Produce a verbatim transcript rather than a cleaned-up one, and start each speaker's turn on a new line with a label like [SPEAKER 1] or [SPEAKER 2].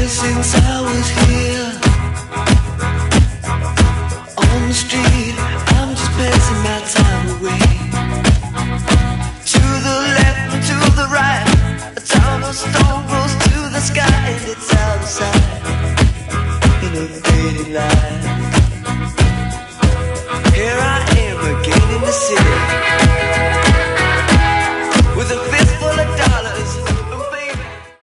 [SPEAKER 1] since I was here on the street. I'm just passing my time away. To the left and to the right, a town of stone rose to the sky, and it's out of sight in a fading light. Here I am again in the city.